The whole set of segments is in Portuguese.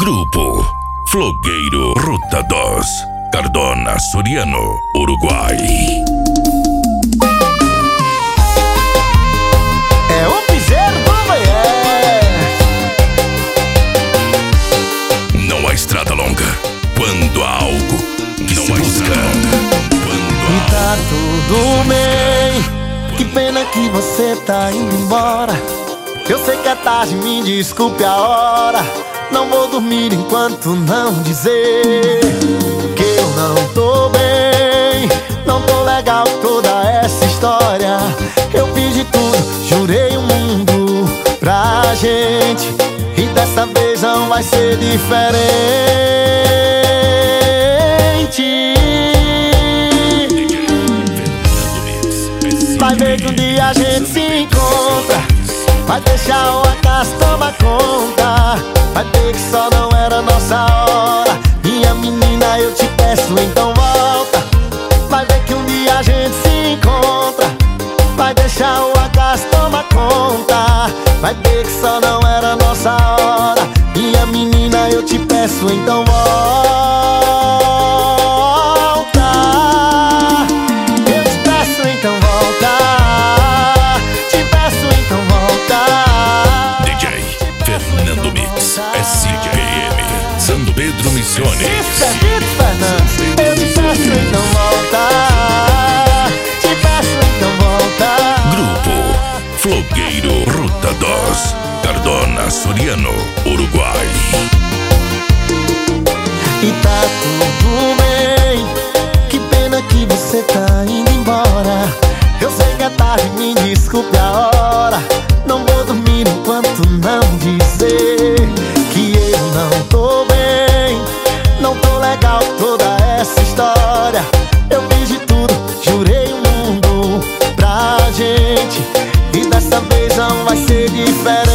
Grupo Flogueiro Ruta 2, Cardona, Soriano, Uruguai. É o piseiro do Maier. Não há estrada longa quando há algo que não há estrada quando E tá tudo bem. Que pena que você tá indo embora. Eu sei que é tarde, me desculpe a hora. Não vou dormir enquanto não dizer que eu não tô bem. Não tô legal toda essa história. Eu fiz de tudo, jurei o mundo pra gente, e dessa vez não vai ser diferente. Vai ver que um dia a gente se encontra. Vai deixar o acaso tomar conta. Vai ver que só não era nossa hora. Minha menina, eu te peço, então volta. Vai ver que um dia a gente se encontra. Vai deixar o acaso tomar conta. Vai ver que só não era nossa hora. Minha menina, eu te peço, então volta. Eu te peço, então volta. Te peço, então volta. DJ Fernando Mix, SPM, São Pedro Missões. Isso é Vitor Fernandes. Eu te peço, então volta. Te peço, então volta. Grupo Flogueiro Ruta 2, Cardona, Soriano, Uruguai. E tá tudo bem. Que pena que você tá indo embora. Eu sei que é tarde, me desculpe a hora. Não vou dormir enquanto não dizer que eu não tô bem. Não tô legal toda essa história. Eu fiz de tudo, jurei o mundo pra gente, e dessa vez não vai ser diferente.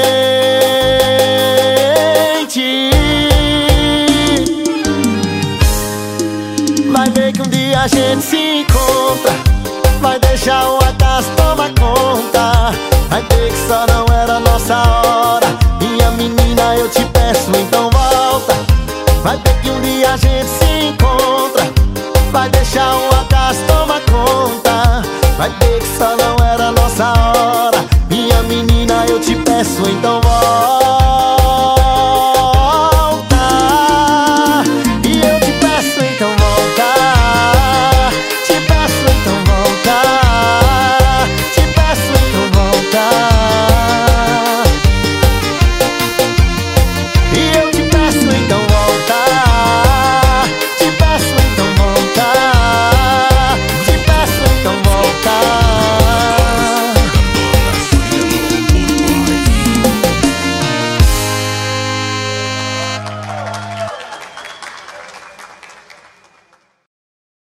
Vai ver que um dia a gente se encontra. Vai deixar o acaso tomar conta. Vai ver que só não era nossa hora. Minha menina, eu te peço, então volta. Vai ver que um dia a gente se encontra. Vai deixar o acaso tomar conta. Vai ver que só não era nossa hora. Minha menina, eu te peço, então volta.